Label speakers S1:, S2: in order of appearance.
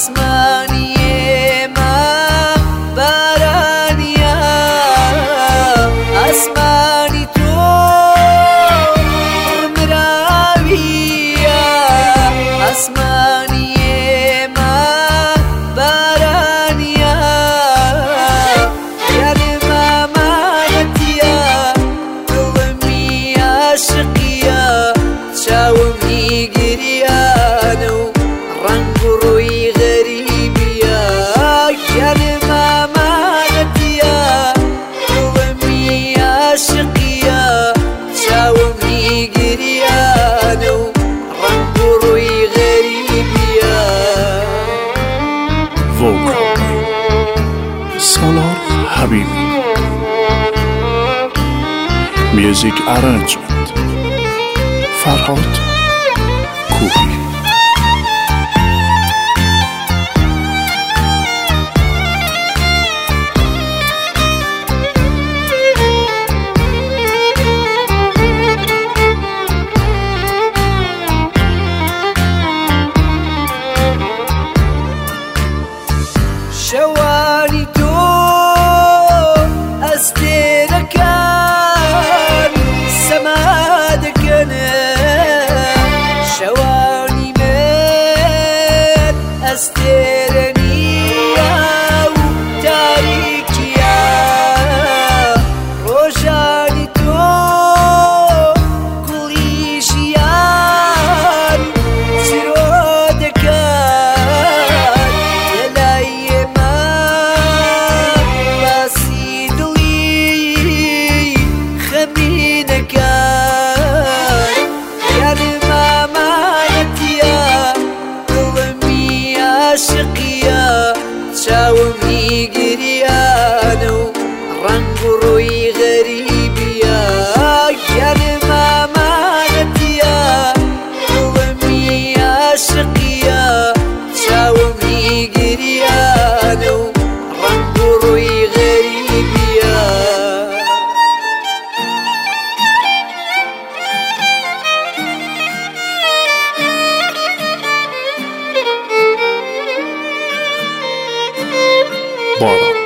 S1: ئاسمانی ئێمە بارانیە ئاسمانی تۆ مراویە ئاسمانی ئێمە بارانیە یانم ئامانەتیە دڵمی عاشقیە چاومی گریانە و ڕەنگ و ڕووی غەریبیە یانم ئامانەتیە دڵمی عاشقیە چاومی گریانە و ڕەنگ و ڕووی غەریبیە
S2: Vocal Salar Habibi Music arrangement Farhad Kuhi
S1: شەوانی تۆ ئەستێرەکان سەما دەکەنە شەوانی من ئەستێرە نییە و تاریکیە ڕۆژانی تۆ گوڵی ژیان چرۆ دەکەن لەلای ئێمە باسی دڵی خەمینەکان یانم ئامانەتیە دڵمی عاشقیە چاومی گریانە و ڕەنگ و ڕووی غەریبیە یانم ئامانەتیە دڵمی عاشقیە چاومی گریانە و ڕەنگ و ڕووی غەریبیە
S2: Bora